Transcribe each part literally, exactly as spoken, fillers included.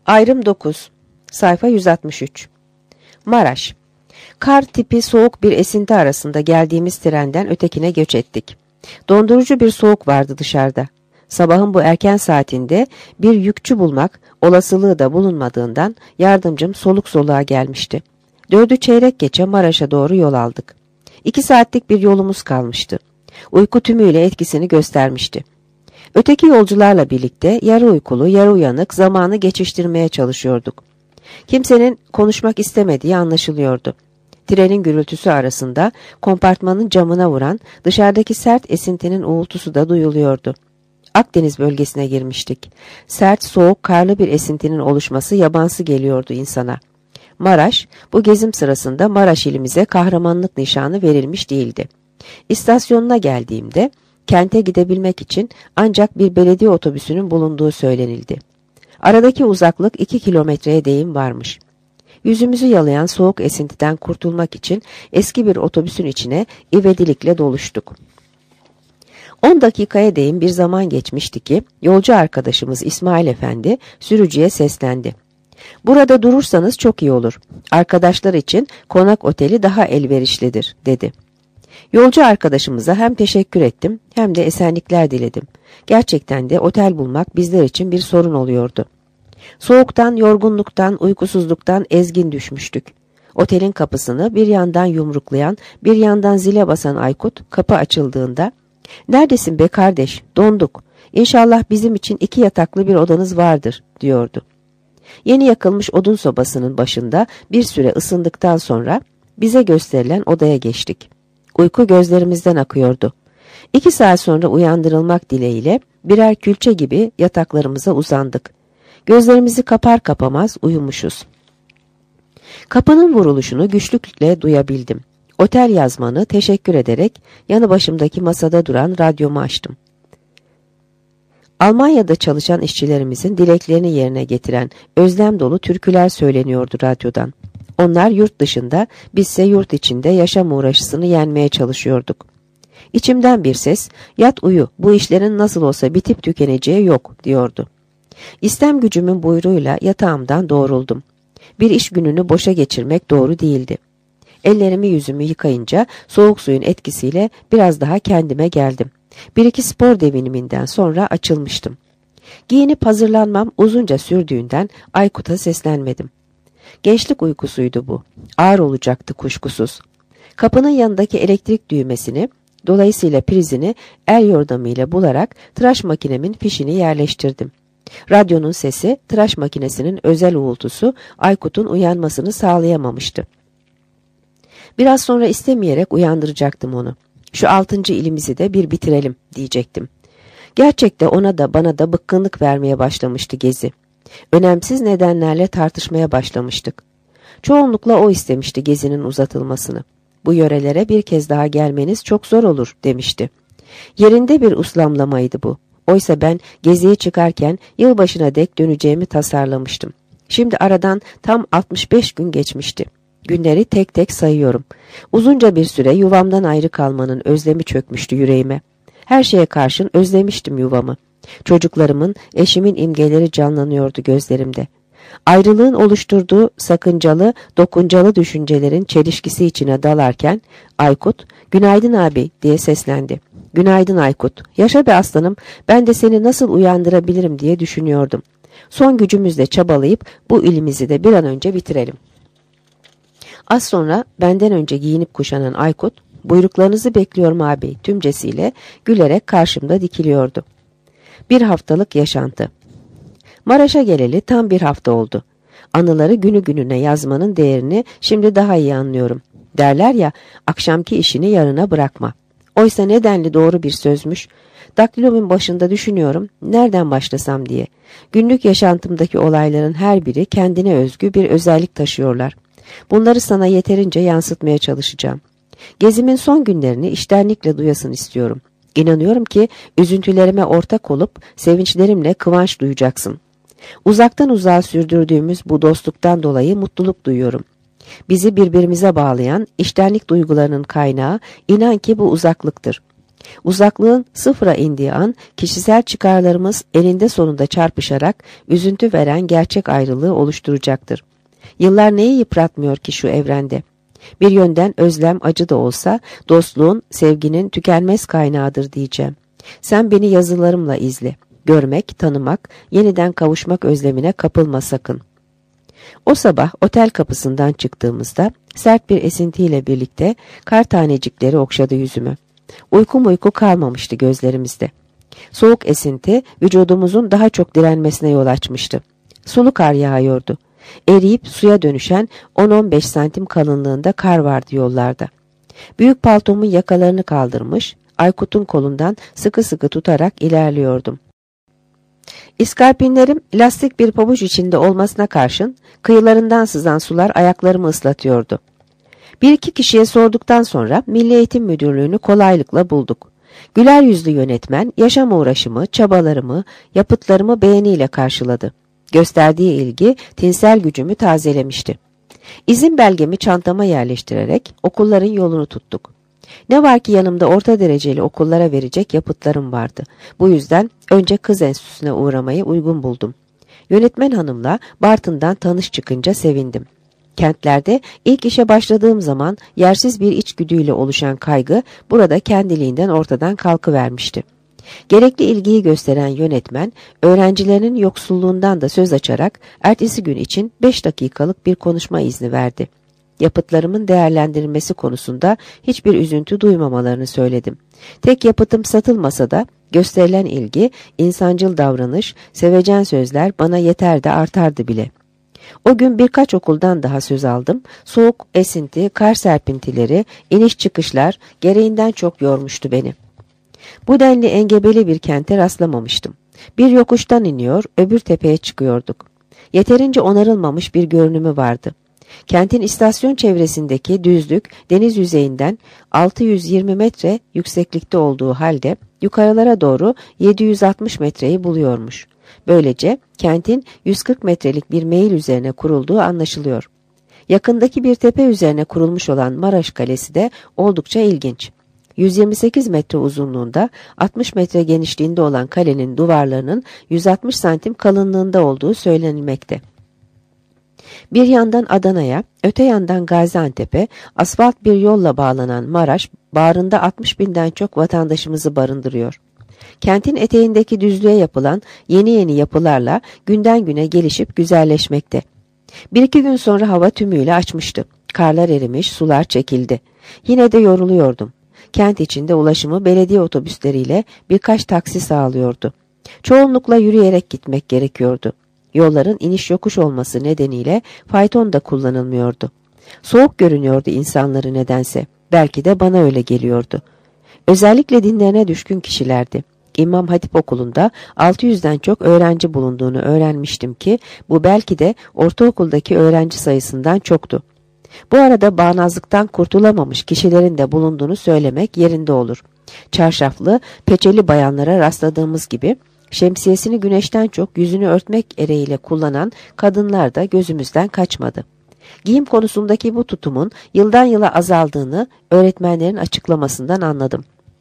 Ayrım dokuz. Sayfa yüz altmış üç. Maraş. Kar tipi soğuk bir esinti arasında geldiğimiz trenden ötekine göç ettik. Dondurucu bir soğuk vardı dışarıda. Sabahın bu erken saatinde bir yükçü bulmak olasılığı da bulunmadığından yardımcım soluk soluğa gelmişti. Dördü çeyrek geçe Maraş'a doğru yol aldık. İki saatlik bir yolumuz kalmıştı. Uyku tümüyle etkisini göstermişti. Öteki yolcularla birlikte yarı uykulu, yarı uyanık zamanı geçiştirmeye çalışıyorduk. Kimsenin konuşmak istemediği anlaşılıyordu. Trenin gürültüsü arasında kompartmanın camına vuran dışarıdaki sert esintinin uğultusu da duyuluyordu. Akdeniz bölgesine girmiştik. Sert, soğuk, karlı bir esintinin oluşması yabansı geliyordu insana. Maraş, bu gezim sırasında Maraş ilimize kahramanlık nişanı verilmiş değildi. İstasyonuna geldiğimde kente gidebilmek için ancak bir belediye otobüsünün bulunduğu söylenildi. Aradaki uzaklık iki kilometreye değin varmış. Yüzümüzü yalayan soğuk esintiden kurtulmak için eski bir otobüsün içine ivedilikle doluştuk. On dakikaya değin bir zaman geçmişti ki yolcu arkadaşımız İsmail Efendi sürücüye seslendi. "Burada durursanız çok iyi olur. Arkadaşlar için konak oteli daha elverişlidir," dedi. Yolcu arkadaşımıza hem teşekkür ettim hem de esenlikler diledim. Gerçekten de otel bulmak bizler için bir sorun oluyordu. Soğuktan, yorgunluktan, uykusuzluktan ezgin düşmüştük. Otelin kapısını bir yandan yumruklayan, bir yandan zile basan Aykut kapı açıldığında "Neredesin be kardeş? Donduk. İnşallah bizim için iki yataklı bir odanız vardır," diyordu. Yeni yakılmış odun sobasının başında bir süre ısındıktan sonra bize gösterilen odaya geçtik. Uyku gözlerimizden akıyordu. İki saat sonra uyandırılmak dileğiyle birer külçe gibi yataklarımıza uzandık. Gözlerimizi kapar kapamaz uyumuşuz. Kapının vuruluşunu güçlükle duyabildim. Otel yazmanı teşekkür ederek yanı başımdaki masada duran radyomu açtım. Almanya'da çalışan işçilerimizin dileklerini yerine getiren özlem dolu türküler söyleniyordu radyodan. Onlar yurt dışında, bizse yurt içinde yaşam uğraşısını yenmeye çalışıyorduk. İçimden bir ses, "Yat uyu, bu işlerin nasıl olsa bitip tükeneceği yok," diyordu. İstem gücümün buyruğuyla yatağımdan doğruldum. Bir iş gününü boşa geçirmek doğru değildi. Ellerimi yüzümü yıkayınca soğuk suyun etkisiyle biraz daha kendime geldim. Bir iki spor deviniminden sonra açılmıştım. Giyinip hazırlanmam uzunca sürdüğünden Aykut'a seslenmedim. Gençlik uykusuydu bu. Ağır olacaktı kuşkusuz. Kapının yanındaki elektrik düğmesini, dolayısıyla prizini el yordamıyla bularak tıraş makinemin fişini yerleştirdim. Radyonun sesi, tıraş makinesinin özel uğultusu Aykut'un uyanmasını sağlayamamıştı. Biraz sonra istemeyerek uyandıracaktım onu. "Şu altıncı ilimizi de bir bitirelim," diyecektim. Gerçekte ona da bana da bıkkınlık vermeye başlamıştı gezi. Önemsiz nedenlerle tartışmaya başlamıştık. Çoğunlukla o istemişti gezinin uzatılmasını. "Bu yörelere bir kez daha gelmeniz çok zor olur," demişti. Yerinde bir uslamlamaydı bu. Oysa ben geziye çıkarken yılbaşına dek döneceğimi tasarlamıştım. Şimdi aradan tam altmış beş gün geçmişti. Günleri tek tek sayıyorum. Uzunca bir süre yuvamdan ayrı kalmanın özlemi çökmüştü yüreğime. Her şeye karşın özlemiştim yuvamı. Çocuklarımın, eşimin imgeleri canlanıyordu gözlerimde. Ayrılığın oluşturduğu sakıncalı, dokuncalı düşüncelerin çelişkisi içine dalarken Aykut, "Günaydın abi," diye seslendi. "Günaydın Aykut. Yaşa be aslanım, ben de seni nasıl uyandırabilirim diye düşünüyordum. Son gücümüzle çabalayıp bu ilimizi de bir an önce bitirelim." Az sonra benden önce giyinip kuşanan Aykut, "Buyruklarınızı bekliyorum abi," tümcesiyle gülerek karşımda dikiliyordu. Bir haftalık yaşantı. Maraş'a geleli tam bir hafta oldu. Anıları günü gününe yazmanın değerini şimdi daha iyi anlıyorum. Derler ya, akşamki işini yarına bırakma. Oysa nedenli doğru bir sözmüş. Daktilomun başında düşünüyorum, nereden başlasam diye. Günlük yaşantımdaki olayların her biri kendine özgü bir özellik taşıyorlar. Bunları sana yeterince yansıtmaya çalışacağım. Gezimin son günlerini içtenlikle duyasın istiyorum. İnanıyorum ki üzüntülerime ortak olup sevinçlerimle kıvanç duyacaksın. Uzaktan uzağa sürdürdüğümüz bu dostluktan dolayı mutluluk duyuyorum. Bizi birbirimize bağlayan içtenlik duygularının kaynağı inan ki bu uzaklıktır. Uzaklığın sıfıra indiği an kişisel çıkarlarımız eninde sonunda çarpışarak üzüntü veren gerçek ayrılığı oluşturacaktır. Yıllar neyi yıpratmıyor ki şu evrende? Bir yönden özlem acı da olsa dostluğun, sevginin tükenmez kaynağıdır diyeceğim. Sen beni yazılarımla izle. Görmek, tanımak, yeniden kavuşmak özlemine kapılma sakın. O sabah otel kapısından çıktığımızda sert bir esintiyle birlikte kar tanecikleri okşadı yüzümü. Uyku uyku kalmamıştı gözlerimizde. Soğuk esinti vücudumuzun daha çok direnmesine yol açmıştı. Sulu kar yağıyordu. Eriyip suya dönüşen on on beş santim kalınlığında kar vardı yollarda. Büyük paltomun yakalarını kaldırmış, Aykut'un kolundan sıkı sıkı tutarak ilerliyordum. İskarpinlerim lastik bir pabuç içinde olmasına karşın kıyılarından sızan sular ayaklarımı ıslatıyordu. Bir iki kişiye sorduktan sonra Milli Eğitim Müdürlüğü'nü kolaylıkla bulduk. Güler yüzlü yönetmen yaşam uğraşımı, çabalarımı, yapıtlarımı beğeniyle karşıladı. Gösterdiği ilgi tinsel gücümü tazelemişti. İzin belgemi çantama yerleştirerek okulların yolunu tuttuk. Ne var ki yanımda orta dereceli okullara verecek yapıtlarım vardı. Bu yüzden önce kız enstitüsüne uğramayı uygun buldum. Yönetmen hanımla Bartın'dan tanış çıkınca sevindim. Kentlerde ilk işe başladığım zaman yersiz bir içgüdüyle oluşan kaygı burada kendiliğinden ortadan kalkıvermişti. Gerekli ilgiyi gösteren yönetmen, öğrencilerinin yoksulluğundan da söz açarak ertesi gün için beş dakikalık bir konuşma izni verdi. Yapıtlarımın değerlendirilmesi konusunda hiçbir üzüntü duymamalarını söyledim. Tek yapıtım satılmasa da gösterilen ilgi, insancıl davranış, sevecen sözler bana yeter de artardı bile. O gün birkaç okuldan daha söz aldım. Soğuk esinti, kar serpintileri, iniş çıkışlar gereğinden çok yormuştu beni. Bu denli engebeli bir kente rastlamamıştım. Bir yokuştan iniyor, öbür tepeye çıkıyorduk. Yeterince onarılmamış bir görünümü vardı. Kentin istasyon çevresindeki düzlük deniz yüzeyinden altı yüz yirmi metre yükseklikte olduğu halde yukarılara doğru yedi yüz altmış metreyi buluyormuş. Böylece kentin yüz kırk metrelik bir meyil üzerine kurulduğu anlaşılıyor. Yakındaki bir tepe üzerine kurulmuş olan Maraş Kalesi de oldukça ilginç. yüz yirmi sekiz metre uzunluğunda, altmış metre genişliğinde olan kalenin duvarlarının yüz altmış santim kalınlığında olduğu söylenilmekte. Bir yandan Adana'ya, öte yandan Gaziantep'e asfalt bir yolla bağlanan Maraş, bağrında altmış binden çok vatandaşımızı barındırıyor. Kentin eteğindeki düzlüğe yapılan yeni yeni yapılarla günden güne gelişip güzelleşmekte. Bir iki gün sonra hava tümüyle açmıştı. Karlar erimiş, sular çekildi. Yine de yoruluyordum. Kent içinde ulaşımı belediye otobüsleriyle birkaç taksi sağlıyordu. Çoğunlukla yürüyerek gitmek gerekiyordu. Yolların iniş yokuş olması nedeniyle fayton da kullanılmıyordu. Soğuk görünüyordu insanları nedense. Belki de bana öyle geliyordu. Özellikle dinlerine düşkün kişilerdi. İmam Hatip Okulu'nda altı yüzden çok öğrenci bulunduğunu öğrenmiştim ki bu belki de ortaokuldaki öğrenci sayısından çoktu. Bu arada bağnazlıktan kurtulamamış kişilerin de bulunduğunu söylemek yerinde olur. Çarşaflı, peçeli bayanlara rastladığımız gibi şemsiyesini güneşten çok yüzünü örtmek ereğiyle kullanan kadınlar da gözümüzden kaçmadı. Giyim konusundaki bu tutumun yıldan yıla azaldığını öğretmenlerin açıklamasından anladım.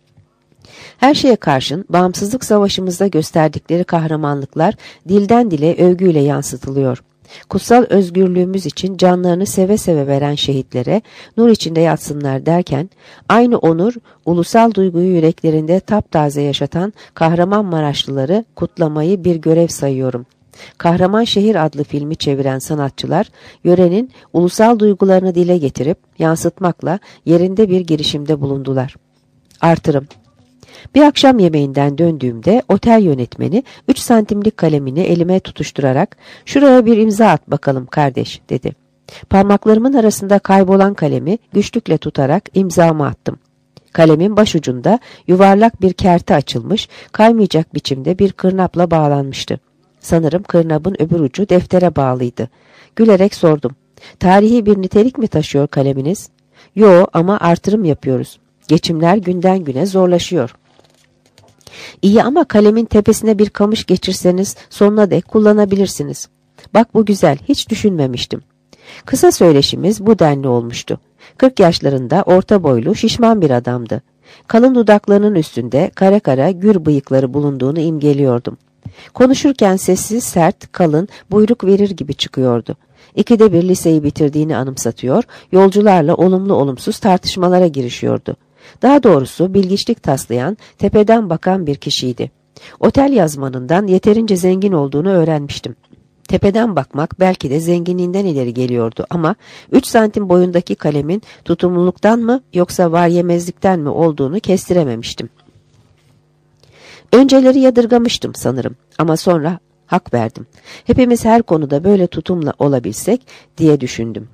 Her şeye karşın bağımsızlık savaşımızda gösterdikleri kahramanlıklar dilden dile övgüyle yansıtılıyor. Kutsal özgürlüğümüz için canlarını seve seve veren şehitlere nur içinde yatsınlar derken, aynı onur, ulusal duyguyu yüreklerinde taptaze yaşatan Kahramanmaraşlıları kutlamayı bir görev sayıyorum. Kahraman Şehir adlı filmi çeviren sanatçılar, yörenin ulusal duygularını dile getirip yansıtmakla yerinde bir girişimde bulundular. Artırım. Bir akşam yemeğinden döndüğümde otel yönetmeni üç santimlik kalemini elime tutuşturarak "Şuraya bir imza at bakalım kardeş," dedi. Parmaklarımın arasında kaybolan kalemi güçlükle tutarak imzamı attım. Kalemin başucunda yuvarlak bir kerte açılmış, kaymayacak biçimde bir kırnapla bağlanmıştı. Sanırım kırnabın öbür ucu deftere bağlıydı. Gülerek sordum. "Tarihi bir nitelik mi taşıyor kaleminiz?" "Yo, ama artırım yapıyoruz. Geçimler günden güne zorlaşıyor." "İyi ama kalemin tepesine bir kamış geçirseniz sonuna dek kullanabilirsiniz." "Bak bu güzel, hiç düşünmemiştim." Kısa söyleşimiz bu denli olmuştu. kırk yaşlarında orta boylu, şişman bir adamdı. Kalın dudaklarının üstünde kara kara gür bıyıkları bulunduğunu imgeliyordum. Konuşurken sessiz, sert, kalın, buyruk verir gibi çıkıyordu. İkide bir liseyi bitirdiğini anımsatıyor, yolcularla olumlu olumsuz tartışmalara girişiyordu. Daha doğrusu bilgiçlik taslayan, tepeden bakan bir kişiydi. Otel yazmanından yeterince zengin olduğunu öğrenmiştim. Tepeden bakmak belki de zenginliğinden ileri geliyordu ama üç santim boyundaki kalemin tutumluluktan mı yoksa varyemezlikten mi olduğunu kestirememiştim. Önceleri yadırgamıştım sanırım ama sonra hak verdim. Hepimiz her konuda böyle tutumla olabilsek diye düşündüm.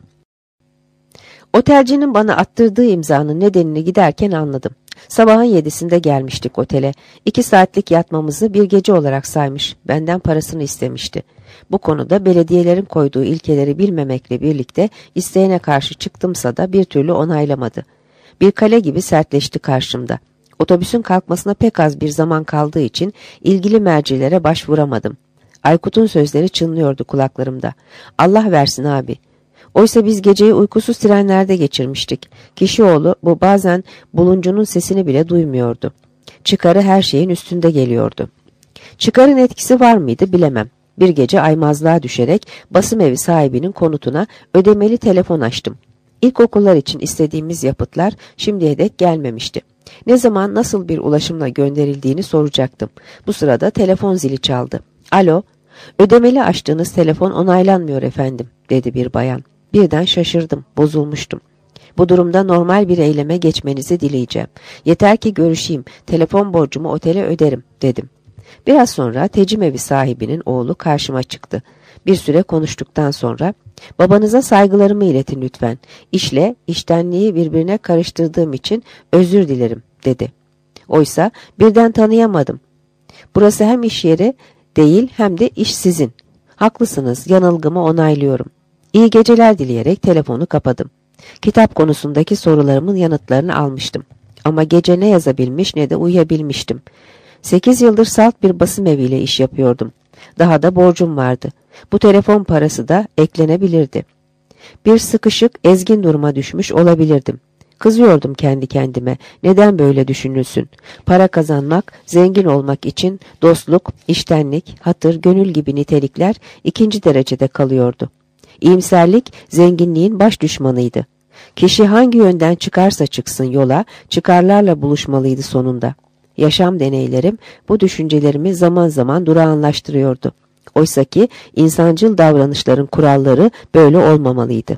Otelcinin bana attırdığı imzanın nedenini giderken anladım. Sabahın yedisinde gelmiştik otele. İki saatlik yatmamızı bir gece olarak saymış, benden parasını istemişti. Bu konuda belediyelerin koyduğu ilkeleri bilmemekle birlikte isteğine karşı çıktımsa da bir türlü onaylamadı. Bir kale gibi sertleşti karşımda. Otobüsün kalkmasına pek az bir zaman kaldığı için ilgili mercilere başvuramadım. Aykut'un sözleri çınlıyordu kulaklarımda. Allah versin abi. Oysa biz geceyi uykusuz trenlerde geçirmiştik. Kişioğlu bu bazen buluncunun sesini bile duymuyordu. Çıkarı her şeyin üstünde geliyordu. Çıkarın etkisi var mıydı bilemem. Bir gece aymazlığa düşerek basım evi sahibinin konutuna ödemeli telefon açtım. İlkokullar için istediğimiz yapıtlar şimdiye dek gelmemişti. Ne zaman nasıl bir ulaşımla gönderildiğini soracaktım. Bu sırada telefon zili çaldı. Alo, ödemeli açtığınız telefon onaylanmıyor efendim, dedi bir bayan. Birden şaşırdım, bozulmuştum. Bu durumda normal bir eyleme geçmenizi dileyeceğim. Yeter ki görüşeyim, telefon borcumu otele öderim, dedim. Biraz sonra tecim evi sahibinin oğlu karşıma çıktı. Bir süre konuştuktan sonra, babanıza saygılarımı iletin lütfen. İşle, iştenliği birbirine karıştırdığım için özür dilerim, dedi. Oysa birden tanıyamadım. Burası hem iş yeri değil hem de iş sizin. Haklısınız, yanılgımı onaylıyorum. İyi geceler dileyerek telefonu kapadım. Kitap konusundaki sorularımın yanıtlarını almıştım. Ama gece ne yazabilmiş ne de uyuyabilmiştim. Sekiz yıldır salt bir basım eviyle iş yapıyordum. Daha da borcum vardı. Bu telefon parası da eklenebilirdi. Bir sıkışık, ezgin duruma düşmüş olabilirdim. Kızıyordum kendi kendime. Neden böyle düşünülsün? Para kazanmak, zengin olmak için dostluk, iştenlik, hatır, gönül gibi nitelikler ikinci derecede kalıyordu. İyimserlik, zenginliğin baş düşmanıydı. Kişi hangi yönden çıkarsa çıksın yola, çıkarlarla buluşmalıydı sonunda. Yaşam deneylerim bu düşüncelerimi zaman zaman durağanlaştırıyordu. Oysaki insancıl davranışların kuralları böyle olmamalıydı.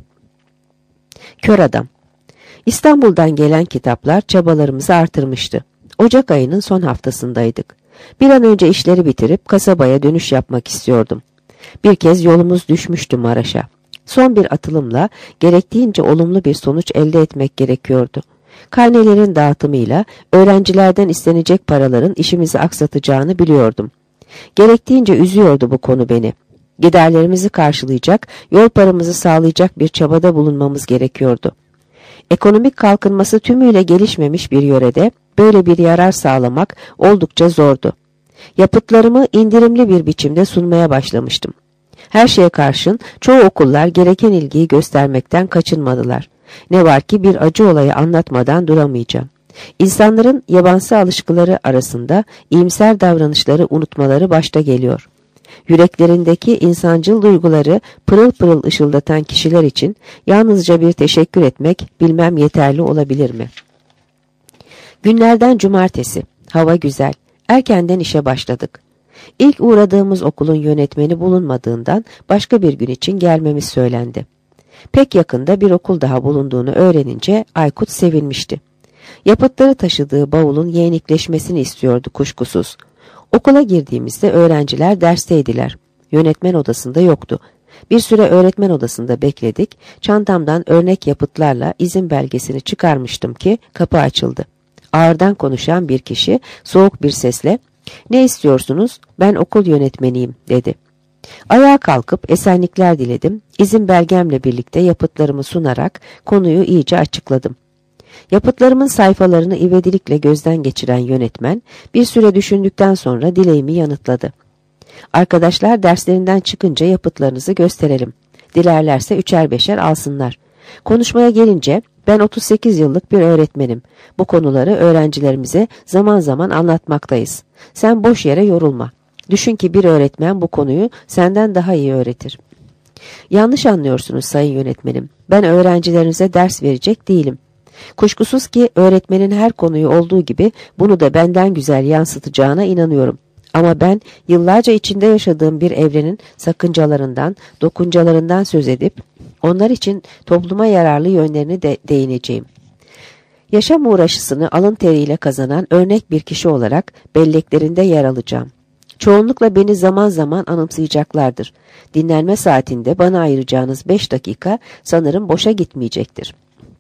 Kör Adam. İstanbul'dan gelen kitaplar çabalarımızı artırmıştı. Ocak ayının son haftasındaydık. Bir an önce işleri bitirip kasabaya dönüş yapmak istiyordum. Bir kez yolumuz düşmüştü Maraş'a. Son bir atılımla gerektiğince olumlu bir sonuç elde etmek gerekiyordu. Karnelerin dağıtımıyla öğrencilerden istenecek paraların işimizi aksatacağını biliyordum. Gerektiğince üzüyordu bu konu beni. Giderlerimizi karşılayacak, yol paramızı sağlayacak bir çabada bulunmamız gerekiyordu. Ekonomik kalkınması tümüyle gelişmemiş bir yörede böyle bir yarar sağlamak oldukça zordu. Yapıtlarımı indirimli bir biçimde sunmaya başlamıştım. Her şeye karşın çoğu okullar gereken ilgiyi göstermekten kaçınmadılar. Ne var ki bir acı olayı anlatmadan duramayacağım. İnsanların yabansı alışkıları arasında iyimser davranışları unutmaları başta geliyor. Yüreklerindeki insancıl duyguları pırıl pırıl ışıldatan kişiler için yalnızca bir teşekkür etmek bilmem yeterli olabilir mi? Günlerden cumartesi. Hava güzel. Erkenden işe başladık. İlk uğradığımız okulun yönetmeni bulunmadığından başka bir gün için gelmemiz söylendi. Pek yakında bir okul daha bulunduğunu öğrenince Aykut sevinmişti. Yapıtları taşıdığı bavulun yeğnikleşmesini istiyordu kuşkusuz. Okula girdiğimizde öğrenciler dersteydiler. Yönetmen odasında yoktu. Bir süre öğretmen odasında bekledik. Çantamdan örnek yapıtlarla izin belgesini çıkarmıştım ki kapı açıldı. Ağırdan konuşan bir kişi soğuk bir sesle "Ne istiyorsunuz? Ben okul yönetmeniyim," dedi. Ayağa kalkıp esenlikler diledim. İzin belgemle birlikte yapıtlarımı sunarak konuyu iyice açıkladım. Yapıtlarımın sayfalarını ivedilikle gözden geçiren yönetmen bir süre düşündükten sonra dileğimi yanıtladı. "Arkadaşlar derslerinden çıkınca yapıtlarınızı gösterelim. Dilerlerse üçer beşer alsınlar. Konuşmaya gelince Ben otuz sekiz yıllık bir öğretmenim. Bu konuları öğrencilerimize zaman zaman anlatmaktayız. Sen boş yere yorulma. Düşün ki bir öğretmen bu konuyu senden daha iyi öğretir. Yanlış anlıyorsunuz sayın yönetmenim. Ben öğrencilerinize ders verecek değilim. Kuşkusuz ki öğretmenin her konuyu olduğu gibi bunu da benden güzel yansıtacağına inanıyorum. Ama ben yıllarca içinde yaşadığım bir evrenin sakıncalarından, dokuncalarından söz edip onlar için topluma yararlı yönlerini de değineceğim. Yaşam uğraşısını alın teriyle kazanan örnek bir kişi olarak belleklerinde yer alacağım. Çoğunlukla beni zaman zaman anımsayacaklardır. Dinlenme saatinde bana ayıracağınız beş dakika sanırım boşa gitmeyecektir.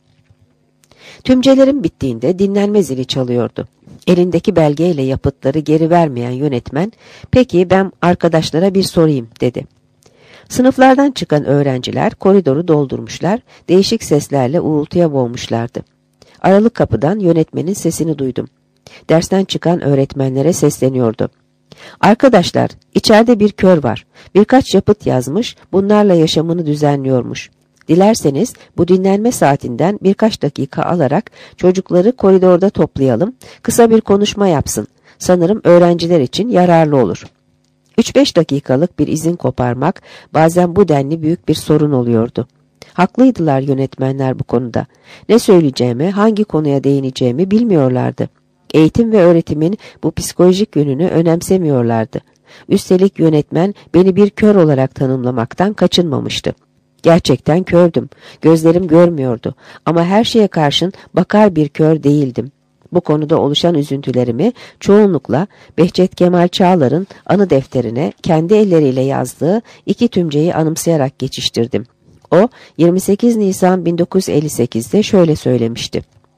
Tümcelerim bittiğinde dinlenme zili çalıyordu. Elindeki belgeyle yapıtları geri vermeyen yönetmen, "Peki ben arkadaşlara bir sorayım," dedi. Sınıflardan çıkan öğrenciler koridoru doldurmuşlar, değişik seslerle uğultuya boğmuşlardı. Aralık kapıdan yönetmenin sesini duydum. Dersten çıkan öğretmenlere sesleniyordu. "Arkadaşlar, içeride bir kör var. Birkaç yapıt yazmış, bunlarla yaşamını düzenliyormuş. Dilerseniz bu dinlenme saatinden birkaç dakika alarak çocukları koridorda toplayalım, kısa bir konuşma yapsın. Sanırım öğrenciler için yararlı olur." Üç beş dakikalık bir izin koparmak bazen bu denli büyük bir sorun oluyordu. Haklıydılar yönetmenler bu konuda. Ne söyleyeceğimi, hangi konuya değineceğimi bilmiyorlardı. Eğitim ve öğretimin bu psikolojik yönünü önemsemiyorlardı. Üstelik yönetmen beni bir kör olarak tanımlamaktan kaçınmamıştı. Gerçekten kördüm, gözlerim görmüyordu ama her şeye karşın bakar bir kör değildim. Bu konuda oluşan üzüntülerimi çoğunlukla Behçet Kemal Çağlar'ın anı defterine kendi elleriyle yazdığı iki tümceyi anımsayarak geçiştirdim. O, yirmi sekiz Nisan bin dokuz yüz elli sekiz'de şöyle söylemişti.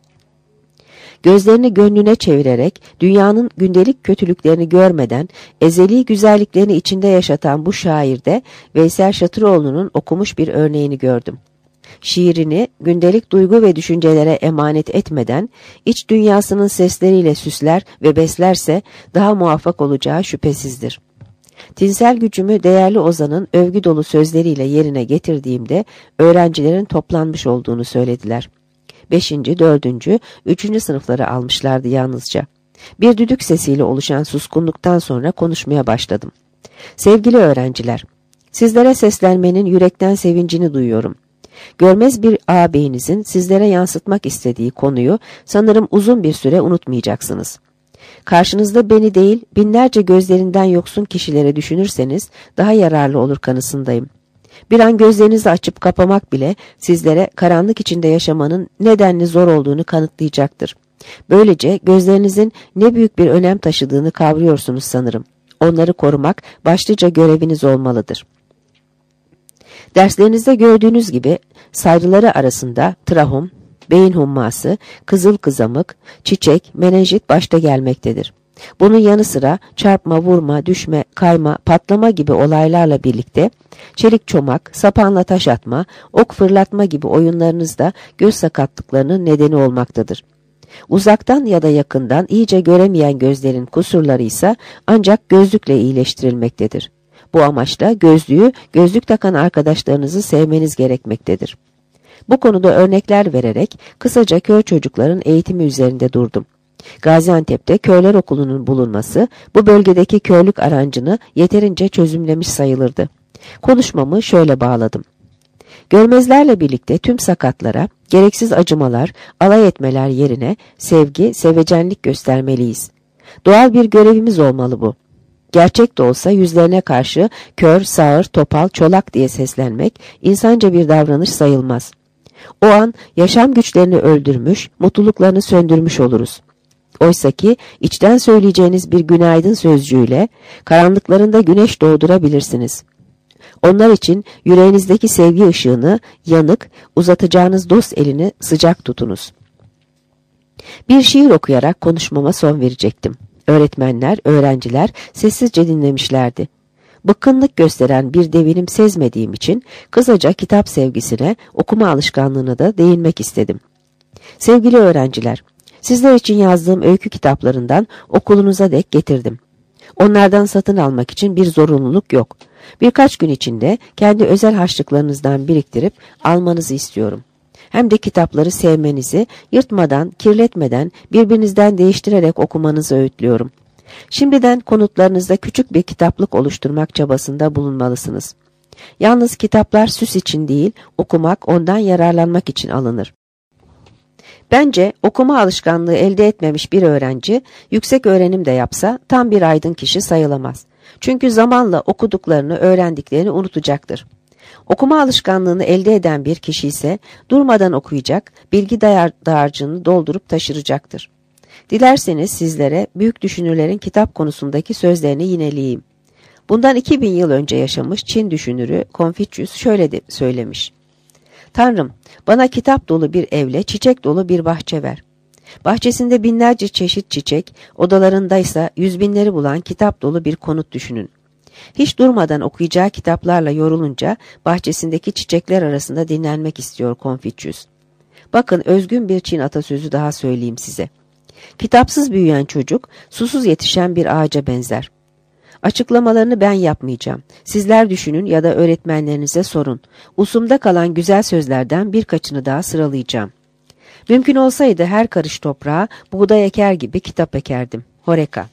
"Gözlerini gönlüne çevirerek dünyanın gündelik kötülüklerini görmeden ezeli güzelliklerini içinde yaşatan bu şairde Veysel Şatıroğlu'nun okumuş bir örneğini gördüm. Şiirini gündelik duygu ve düşüncelere emanet etmeden iç dünyasının sesleriyle süsler ve beslerse daha muvaffak olacağı şüphesizdir. Tinsel gücümü değerli ozanın övgü dolu sözleriyle yerine getirdiğimde öğrencilerin toplanmış olduğunu söylediler. Beşinci, dördüncü, üçüncü sınıfları almışlardı yalnızca. Bir düdük sesiyle oluşan suskunluktan sonra konuşmaya başladım. Sevgili öğrenciler, sizlere seslenmenin yürekten sevincini duyuyorum. Görmez bir ağabeyinizin sizlere yansıtmak istediği konuyu sanırım uzun bir süre unutmayacaksınız. Karşınızda beni değil, binlerce gözlerinden yoksun kişilere düşünürseniz daha yararlı olur kanısındayım. Bir an gözlerinizi açıp kapamak bile sizlere karanlık içinde yaşamanın nedenli zor olduğunu kanıtlayacaktır. Böylece gözlerinizin ne büyük bir önem taşıdığını kavruyorsunuz sanırım. Onları korumak başlıca göreviniz olmalıdır. Derslerinizde gördüğünüz gibi sayrıları arasında trahom, beyin humması, kızıl kızamık, çiçek, menenjit başta gelmektedir. Bunun yanı sıra çarpma, vurma, düşme, kayma, patlama gibi olaylarla birlikte çelik çomak, sapanla taş atma, ok fırlatma gibi oyunlarınız da göz sakatlıklarının nedeni olmaktadır. Uzaktan ya da yakından iyice göremeyen gözlerin kusurları ise ancak gözlükle iyileştirilmektedir. Bu amaçla gözlüğü, gözlük takan arkadaşlarınızı sevmeniz gerekmektedir. Bu konuda örnekler vererek kısaca kör çocukların eğitimi üzerinde durdum. Gaziantep'te körler okulunun bulunması bu bölgedeki körlük arancını yeterince çözümlemiş sayılırdı. Konuşmamı şöyle bağladım. Görmezlerle birlikte tüm sakatlara gereksiz acımalar, alay etmeler yerine sevgi, sevecenlik göstermeliyiz. Doğal bir görevimiz olmalı bu. Gerçek de olsa yüzlerine karşı kör, sağır, topal, çolak diye seslenmek insanca bir davranış sayılmaz. O an yaşam güçlerini öldürmüş, mutluluklarını söndürmüş oluruz. Oysaki içten söyleyeceğiniz bir günaydın sözcüğüyle karanlıklarında güneş doğdurabilirsiniz. Onlar için yüreğinizdeki sevgi ışığını yanık, uzatacağınız dost elini sıcak tutunuz. Bir şiir okuyarak konuşmama son verecektim. Öğretmenler, öğrenciler sessizce dinlemişlerdi. Bıkkınlık gösteren bir devinim sezmediğim için kısaca kitap sevgisine, okuma alışkanlığına da değinmek istedim. Sevgili öğrenciler, sizler için yazdığım öykü kitaplarından okulunuza dek getirdim. Onlardan satın almak için bir zorunluluk yok. Birkaç gün içinde kendi özel harçlıklarınızdan biriktirip almanızı istiyorum. hem de kitapları sevmenizi, yırtmadan, kirletmeden, birbirinizden değiştirerek okumanızı öğütlüyorum. Şimdiden konutlarınızda küçük bir kitaplık oluşturmak çabasında bulunmalısınız. Yalnız kitaplar süs için değil, okumak, ondan yararlanmak için alınır. Bence okuma alışkanlığı elde etmemiş bir öğrenci, yüksek öğrenim de yapsa tam bir aydın kişi sayılamaz. Çünkü zamanla okuduklarını, öğrendiklerini unutacaktır. Okuma alışkanlığını elde eden bir kişi ise durmadan okuyacak, bilgi dayar, dağarcığını doldurup taşıracaktır. Dilerseniz sizlere büyük düşünürlerin kitap konusundaki sözlerini yineleyeyim. Bundan iki bin yıl önce yaşamış Çin düşünürü Confucius şöyle de söylemiş. Tanrım, bana kitap dolu bir evle çiçek dolu bir bahçe ver. Bahçesinde binlerce çeşit çiçek, odalarındaysa yüz binleri bulan kitap dolu bir konut düşünün. Hiç durmadan okuyacağı kitaplarla yorulunca bahçesindeki çiçekler arasında dinlenmek istiyor Confucius. Bakın özgün bir Çin atasözü daha söyleyeyim size. Kitapsız büyüyen çocuk, susuz yetişen bir ağaca benzer. Açıklamalarını ben yapmayacağım. Sizler düşünün ya da öğretmenlerinize sorun. Usumda kalan güzel sözlerden birkaçını daha sıralayacağım. Mümkün olsaydı her karış toprağa buğday eker gibi kitap ekerdim. Horeka.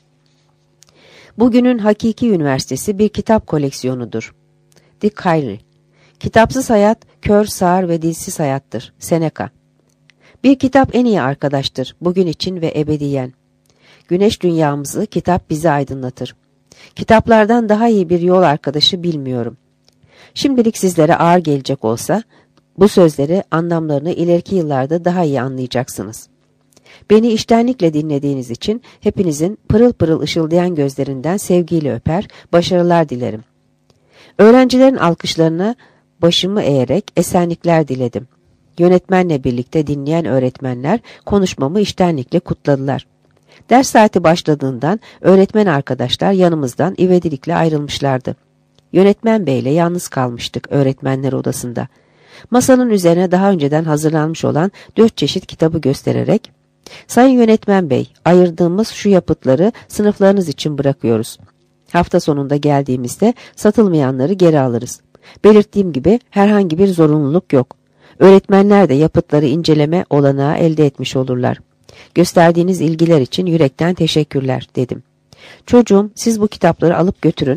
Bugünün hakiki üniversitesi bir kitap koleksiyonudur. Dick Hayri. Kitapsız hayat, kör, sağır ve dilsiz hayattır. Seneca. Bir kitap en iyi arkadaştır, bugün için ve ebediyen. Güneş dünyamızı, kitap bizi aydınlatır. Kitaplardan daha iyi bir yol arkadaşı bilmiyorum. Şimdilik sizlere ağır gelecek olsa, bu sözleri, anlamlarını ileriki yıllarda daha iyi anlayacaksınız. Beni içtenlikle dinlediğiniz için hepinizin pırıl pırıl ışıldayan gözlerinden sevgiyle öper, başarılar dilerim. Öğrencilerin alkışlarına başımı eğerek esenlikler diledim. Yönetmenle birlikte dinleyen öğretmenler konuşmamı içtenlikle kutladılar. Ders saati başladığından öğretmen arkadaşlar yanımızdan ivedilikle ayrılmışlardı. Yönetmen beyle yalnız kalmıştık öğretmenler odasında. Masanın üzerine daha önceden hazırlanmış olan dört çeşit kitabı göstererek, "Sayın Yönetmen Bey, ayırdığımız şu yapıtları sınıflarınız için bırakıyoruz. Hafta sonunda geldiğimizde satılmayanları geri alırız. Belirttiğim gibi herhangi bir zorunluluk yok. Öğretmenler de yapıtları inceleme olanağı elde etmiş olurlar. Gösterdiğiniz ilgiler için yürekten teşekkürler," dedim. "Çocuğum, siz bu kitapları alıp götürün.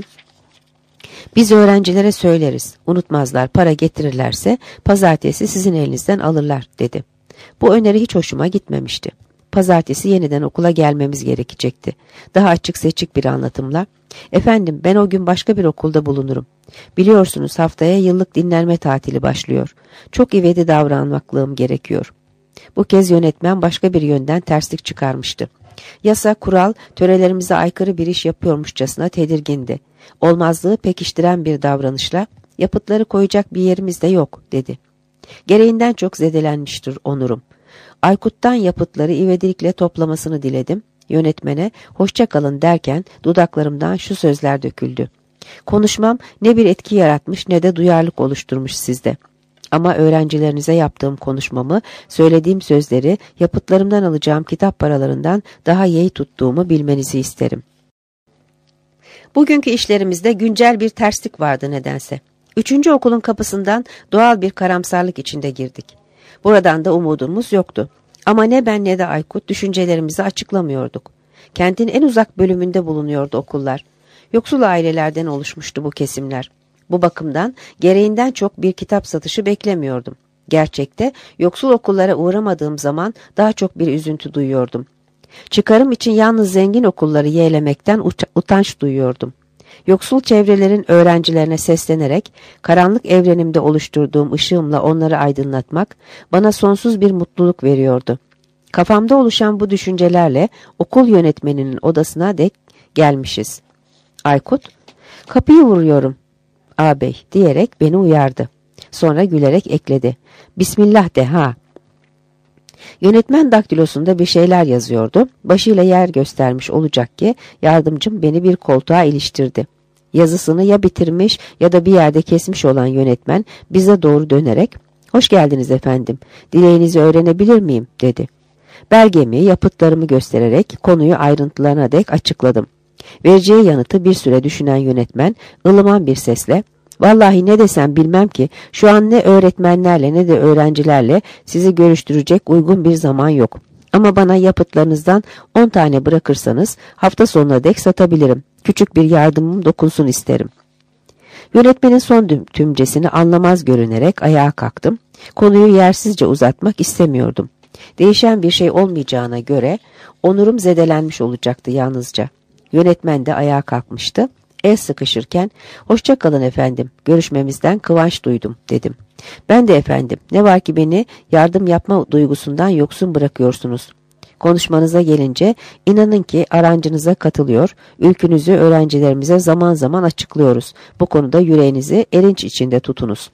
Biz öğrencilere söyleriz. Unutmazlar, para getirirlerse pazartesi sizin elinizden alırlar," dedi. Bu öneri hiç hoşuma gitmemişti. Pazartesi yeniden okula gelmemiz gerekecekti. Daha açık seçik bir anlatımla, "Efendim, ben o gün başka bir okulda bulunurum. Biliyorsunuz haftaya yıllık dinlenme tatili başlıyor. Çok ivedi davranmaklığım gerekiyor." Bu kez yönetmen başka bir yönden terslik çıkarmıştı. Yasa, kural, törelerimize aykırı bir iş yapıyormuşçasına tedirgindi. Olmazlığı pekiştiren bir davranışla, "Yapıtları koyacak bir yerimiz de yok," dedi. Gereğinden çok zedelenmiştir onurum. Aykut'tan yapıtları ivedilikle toplamasını diledim. Yönetmene "Hoşça kalın," derken dudaklarımdan şu sözler döküldü. "Konuşmam ne bir etki yaratmış ne de duyarlılık oluşturmuş sizde. Ama öğrencilerinize yaptığım konuşmamı, söylediğim sözleri yapıtlarımdan alacağım kitap paralarından daha yeğ tuttuğumu bilmenizi isterim." Bugünkü işlerimizde güncel bir terslik vardı nedense. Üçüncü okulun kapısından doğal bir karamsarlık içinde girdik. Buradan da umudumuz yoktu. Ama ne ben ne de Aykut düşüncelerimizi açıklamıyorduk. Kentin en uzak bölümünde bulunuyordu okullar. Yoksul ailelerden oluşmuştu bu kesimler. Bu bakımdan gereğinden çok bir kitap satışı beklemiyordum. Gerçekte yoksul okullara uğramadığım zaman daha çok bir üzüntü duyuyordum. Çıkarım için yalnız zengin okulları yeğlemekten ut utanç duyuyordum. Yoksul çevrelerin öğrencilerine seslenerek karanlık evrenimde oluşturduğum ışığımla onları aydınlatmak bana sonsuz bir mutluluk veriyordu. Kafamda oluşan bu düşüncelerle okul yönetmeninin odasına dek gelmişiz. Aykut, "Kapıyı vuruyorum ağabey," diyerek beni uyardı. Sonra gülerek ekledi. "Bismillah de ha." Yönetmen daktilosunda bir şeyler yazıyordu. Başıyla yer göstermiş olacak ki yardımcım beni bir koltuğa iliştirdi. Yazısını ya bitirmiş ya da bir yerde kesmiş olan yönetmen bize doğru dönerek "Hoş geldiniz efendim. Dileğinizi öğrenebilir miyim?" dedi. Belgemi, yapıtlarımı göstererek konuyu ayrıntılarına dek açıkladım. Vereceği yanıtı bir süre düşünen yönetmen ılıman bir sesle Vallahi ne desem bilmem ki, şu an ne öğretmenlerle ne de öğrencilerle sizi görüştürecek uygun bir zaman yok. Ama bana yapıtlarınızdan on tane bırakırsanız hafta sonuna dek satabilirim. Küçük bir yardımım dokunsun isterim. Yönetmenin son tümcesini anlamaz görünerek ayağa kalktım. Konuyu yersizce uzatmak istemiyordum. Değişen bir şey olmayacağına göre onurum zedelenmiş olacaktı yalnızca. Yönetmen de ayağa kalkmıştı. El sıkışırken, "Hoşça kalın efendim, görüşmemizden kıvanç duydum," dedim. "Ben de efendim, ne var ki beni yardım yapma duygusundan yoksun bırakıyorsunuz. Konuşmanıza gelince inanın ki arancınıza katılıyor, ülkünüzü öğrencilerimize zaman zaman açıklıyoruz. Bu konuda yüreğinizi erinç içinde tutunuz."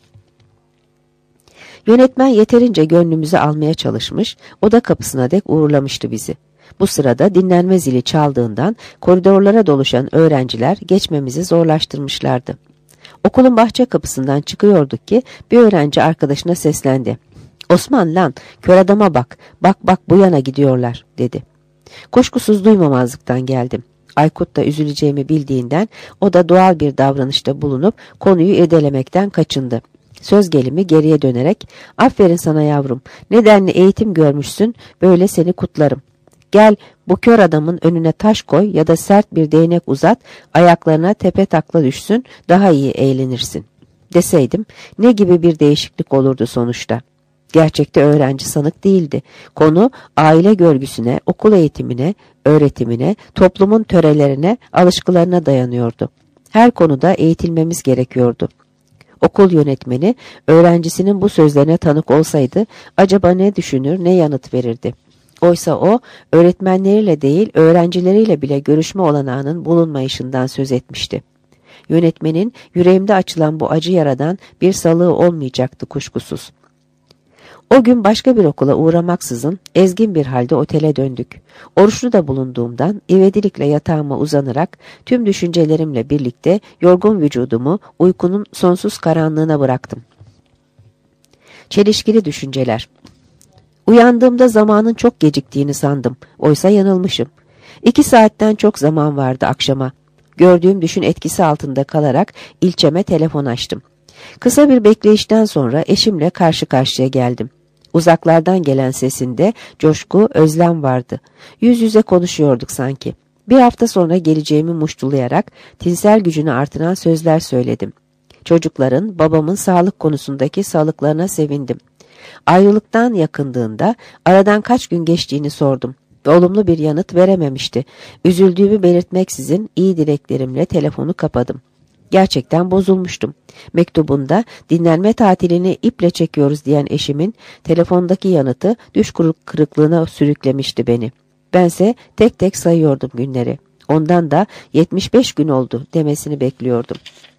Yönetmen yeterince gönlümüzü almaya çalışmış, oda kapısına dek uğurlamıştı bizi. Bu sırada dinlenme zili çaldığından koridorlara doluşan öğrenciler geçmemizi zorlaştırmışlardı. Okulun bahçe kapısından çıkıyorduk ki bir öğrenci arkadaşına seslendi. "Osman lan, kör adama bak, bak bak bu yana gidiyorlar," dedi. Kuşkusuz duymamazlıktan geldim. Aykut da üzüleceğimi bildiğinden o da doğal bir davranışta bulunup konuyu irdelemekten kaçındı. Söz gelimi geriye dönerek, "Aferin sana yavrum, nedenli eğitim görmüşsün, böyle seni kutlarım. Gel bu kör adamın önüne taş koy ya da sert bir değnek uzat, ayaklarına tepe takla düşsün, daha iyi eğlenirsin," deseydim ne gibi bir değişiklik olurdu sonuçta. Gerçekte öğrenci sanık değildi. Konu aile görgüsüne, okul eğitimine, öğretimine, toplumun törelerine, alışkılarına dayanıyordu. Her konuda eğitilmemiz gerekiyordu. Okul yönetmeni öğrencisinin bu sözlerine tanık olsaydı acaba ne düşünür, ne yanıt verirdi? Oysa o öğretmenleriyle değil öğrencileriyle bile görüşme olanağının bulunmayışından söz etmişti. Yönetmenin yüreğimde açılan bu acı yaradan bir salığı olmayacaktı kuşkusuz. O gün başka bir okula uğramaksızın ezgin bir halde otele döndük. Oruçlu da bulunduğumdan ivedilikle yatağıma uzanarak tüm düşüncelerimle birlikte yorgun vücudumu uykunun sonsuz karanlığına bıraktım. Çelişkili düşünceler. Uyandığımda zamanın çok geciktiğini sandım. Oysa yanılmışım. İki saatten çok zaman vardı akşama. Gördüğüm düşün etkisi altında kalarak ilçeme telefon açtım. Kısa bir bekleyişten sonra eşimle karşı karşıya geldim. Uzaklardan gelen sesinde coşku, özlem vardı. Yüz yüze konuşuyorduk sanki. Bir hafta sonra geleceğimi muştulayarak tinsel gücünü artıran sözler söyledim. Çocukların, babamın sağlık konusundaki sağlıklarına sevindim. Ayrılıktan yakındığında aradan kaç gün geçtiğini sordum. Olumlu bir yanıt verememişti. Üzüldüğümü belirtmeksizin iyi dileklerimle telefonu kapadım. Gerçekten bozulmuştum. Mektubunda dinlenme tatilini iple çekiyoruz diyen eşimin telefondaki yanıtı düş kırıklığına sürüklemişti beni. Bense tek tek sayıyordum günleri. Ondan da yetmiş beş gün oldu demesini bekliyordum.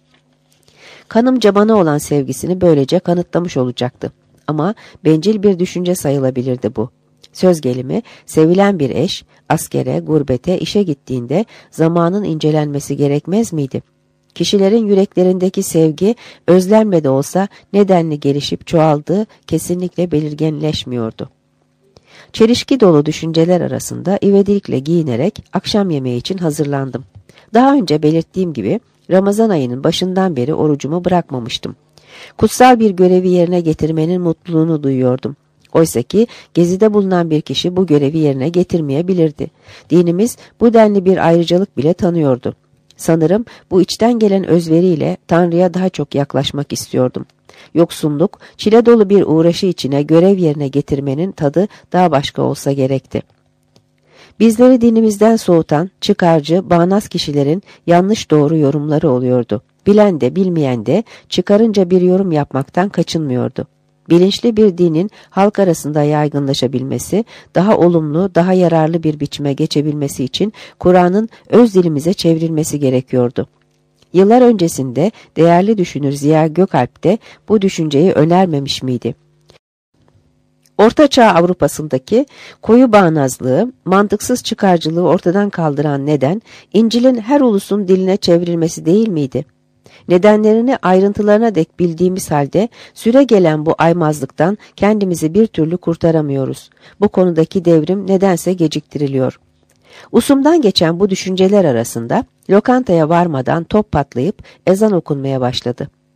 Kanımca bana olan sevgisini böylece kanıtlamış olacaktı. Ama bencil bir düşünce sayılabilirdi bu. Söz gelimi sevilen bir eş askere, gurbete, işe gittiğinde zamanın incelenmesi gerekmez miydi? Kişilerin yüreklerindeki sevgi özlemle de olsa nedenli gelişip çoğaldığı kesinlikle belirginleşmiyordu. Çelişki dolu düşünceler arasında ivedilikle giyinerek akşam yemeği için hazırlandım. Daha önce belirttiğim gibi Ramazan ayının başından beri orucumu bırakmamıştım. Kutsal bir görevi yerine getirmenin mutluluğunu duyuyordum. Oysa ki gezide bulunan bir kişi bu görevi yerine getirmeyebilirdi. Dinimiz bu denli bir ayrıcalık bile tanıyordu. Sanırım bu içten gelen özveriyle Tanrı'ya daha çok yaklaşmak istiyordum. Yoksunluk, çile dolu bir uğraşı içine görev yerine getirmenin tadı daha başka olsa gerekti. Bizleri dinimizden soğutan, çıkarcı, bağnaz kişilerin yanlış doğru yorumları oluyordu. Bilen de bilmeyen de çıkarınca bir yorum yapmaktan kaçınmıyordu. Bilinçli bir dinin halk arasında yaygınlaşabilmesi, daha olumlu, daha yararlı bir biçime geçebilmesi için Kur'an'ın öz dilimize çevrilmesi gerekiyordu. Yıllar öncesinde değerli düşünür Ziya Gökalp de bu düşünceyi önermemiş miydi? Orta Çağ Avrupa'sındaki koyu bağnazlığı, mantıksız çıkarcılığı ortadan kaldıran neden, İncil'in her ulusun diline çevrilmesi değil miydi? Nedenlerini ayrıntılarına dek bildiğimiz halde süre gelen bu aymazlıktan kendimizi bir türlü kurtaramıyoruz. Bu konudaki devrim nedense geciktiriliyor. Usumdan geçen bu düşünceler arasında lokantaya varmadan top patlayıp ezan okunmaya başladı.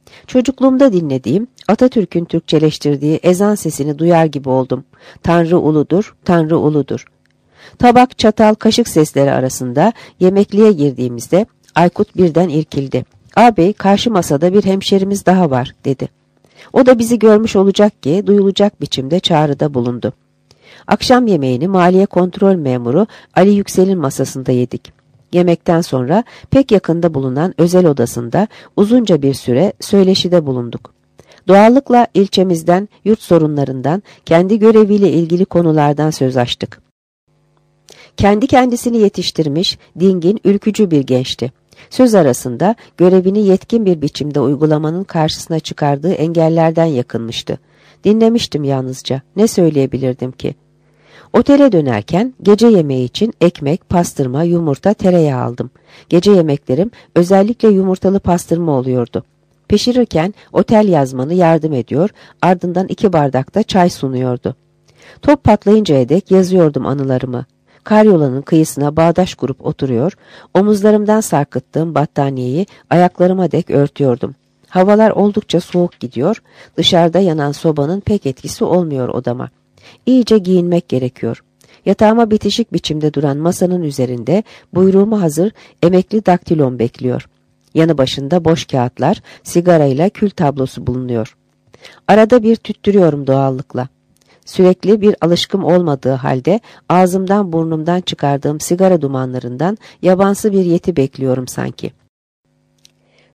Çocukluğumda dinlediğim, Atatürk'ün Türkçeleştirdiği ezan sesini duyar gibi oldum. Tanrı uludur, Tanrı uludur. Tabak, çatal, kaşık sesleri arasında yemekliğe girdiğimizde Aykut birden irkildi. "Ağabey, karşı masada bir hemşerimiz daha var," dedi. O da bizi görmüş olacak ki duyulacak biçimde çağrıda bulundu. Akşam yemeğini Maliye Kontrol Memuru Ali Yüksel'in masasında yedik. Yemekten sonra pek yakında bulunan özel odasında uzunca bir süre söyleşide bulunduk. Doğallıkla ilçemizden, yurt sorunlarından, kendi göreviyle ilgili konulardan söz açtık. Kendi kendisini yetiştirmiş, dingin, ülkücü bir gençti. Söz arasında görevini yetkin bir biçimde uygulamanın karşısına çıkardığı engellerden yakınmıştı. Dinlemiştim yalnızca. Ne söyleyebilirdim ki? Otele dönerken gece yemeği için ekmek, pastırma, yumurta, tereyağı aldım. Gece yemeklerim özellikle yumurtalı pastırma oluyordu. Pişirirken otel yazmanı yardım ediyor, ardından iki bardak da çay sunuyordu. Top patlayıncaya dek yazıyordum anılarımı. Karyolanın kıyısına bağdaş kurup oturuyor, omuzlarımdan sarkıttığım battaniyeyi ayaklarıma dek örtüyordum. Havalar oldukça soğuk gidiyor, dışarıda yanan sobanın pek etkisi olmuyor odama. İyice giyinmek gerekiyor. Yatağıma bitişik biçimde duran masanın üzerinde buyruğuma hazır emekli daktilom bekliyor. Yanı başında boş kağıtlar, sigarayla kül tablosu bulunuyor. Arada bir tüttürüyorum doğallıkla. Sürekli bir alışkım olmadığı halde ağzımdan burnumdan çıkardığım sigara dumanlarından yabansı bir yeti bekliyorum sanki.